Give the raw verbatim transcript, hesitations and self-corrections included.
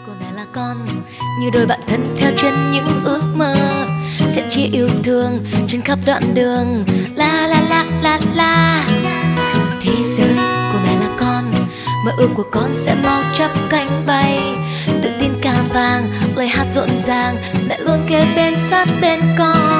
của mẹ là con như đôi bạn thân theo chân những ước mơ sẽ chia yêu thương trên khắp đoạn đường. La la la la la. Thế giới của mẹ là con, mơ ước của con sẽ mau chắp cánh bay. Tự tin ca vàng, lời hát rộn ràng, mẹ luôn kề bên sát bên con.